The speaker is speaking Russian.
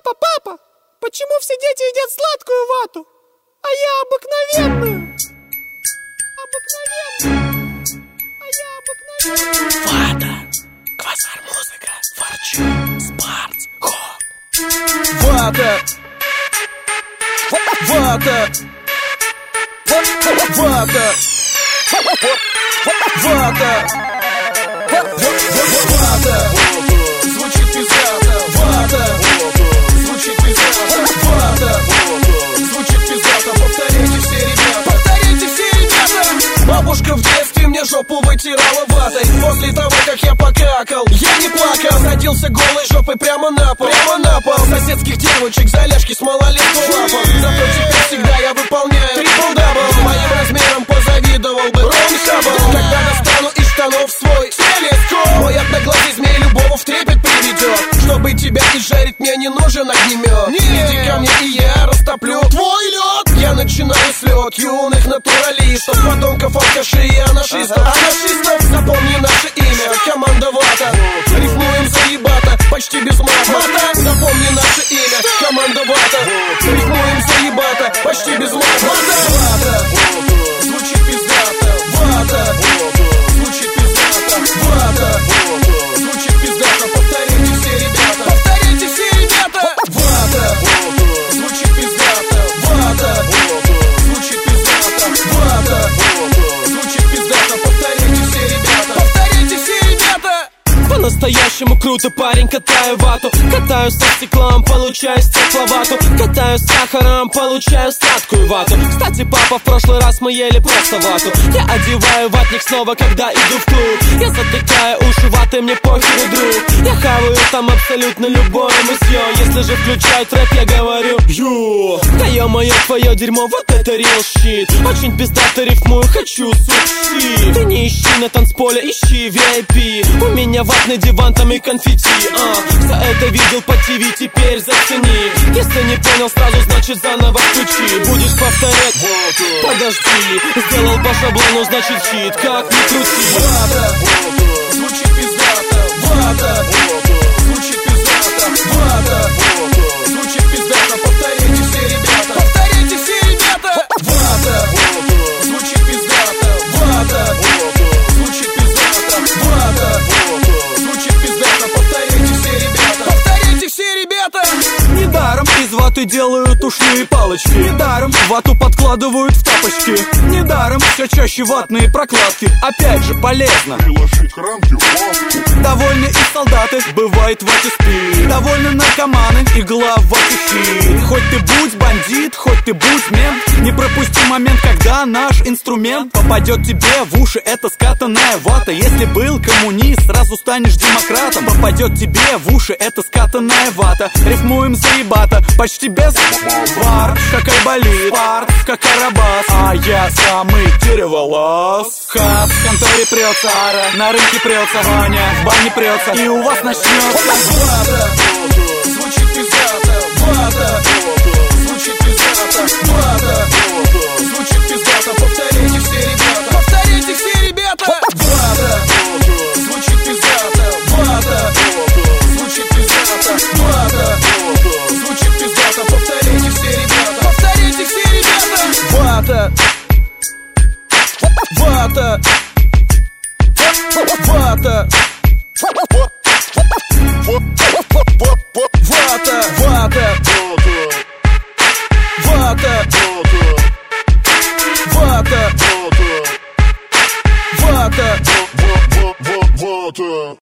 Папа, почему все дети едят сладкую вату, а я обыкновенную? Вата, квазар музыка, ворчу, спарц, хоп. Вата, вата, вата, вата, вата, звучит пиздато, вата, звучит пиздато, вата, звучит пиздато. Повторите все ребята. Бабушка в детстве мне жопу вытирала ватой. После того, как я покакал, я не плакал. Садился голой жопой прямо на пол, соседских девочек за ляжки с малолетку лапал. Зато теперь всегда я выполняю трипл-дабл. Моим размером позавидовал бы Рон Хаббл. Когда достану из штанов свой телескоп, мой одноглазый змей любого в трепет приведет. Чтобы тебя изжарить, мне не нужен огнемет. Иди ко мне, и я растоплю твой лед. Я начинаю слет юных натуралистов, подонков, алкашей и анаршистов. Запомни наше имя, команда Вата. Рифмуем заебато, почти без мата. Запомни наше имя, команда Вата. Рифмуем заебато, почти без мата. Вата, звучит пиздато. Вата, звучит пиздато. Вата, звучит пиздато. Повторите все ребята. Повторите все ребята. Вата, звучит пиздато. Вата, звучит пиздато. Вата, звучит пиздато. Повторите все ребята. Повторите все ребята. По-настоящему круто, парень, катаю вату. Катаю со стеклом, получаю стекловату. Катаю с сахаром, получаю сладкую вату. Кстати, папа, в прошлый раз мы ели просто вату. Я одеваю ватник снова, когда иду в клуб. Я затыкаю уши ватой, мне похеру, друг. Я хаваю там абсолютно любое мусье. Если же включают рэп, я говорю ю. Да ё-моё, твое дерьмо, вот это real shit. Очень пиздато рифмую, хочу суши. Ты не ищи на танцполе, ищи VIP. У меня ватный диван, там и конфетти. Кто это видел по ТВ, теперь зацени. Если не понял сразу, значит заново включи. Будешь повторять, подожди. Сделал по шаблону, значит хит, как ни крути. Вата, звучит пиздато. Вата, звучит пиздато. Вата, звучит пиздато. Повторите все ребята. Повторите все ребята. Вата, звучит пиздато. Вата, звучит пиздато. Вата, звучит пиздато. Повторите все ребята. Повторите все ребята. Недаром из ваты делают ушные палочки. Недаром вату подкладывают в тапочки. Недаром все чаще ватные прокладки. Опять же полезно приложить к рамке вату. Довольны и солдаты, бывает в вате спит. Довольны наркоманы, игла в вате хит. Хоть ты будь бандит, хоть ты будь мент, не пропусти момент, когда наш инструмент попадет тебе в уши. Это скатанная вата. Если был коммунист, сразу станешь демократом. Попадет тебе в уши. Это скатанная вата. Рифмуем заебато, почти без бар. Как айболит, парт, как карабас. А я самый дереволаз. Хат в конторе прется, ара на рынке прется, Ваня в бане прется, и у вас начнется. Вата, звучит пиздато. Вата, звучит пиздато. Вата, звучит пиздато. Повторите все ребята. Повторите все ребята. Вата, звучит пиздато. Вата, звучит пиздато. Вата, звучит пиздато. Повторите все ребята. Повторите все ребята. Вата, вата, вата, вата, вата, вата, вата.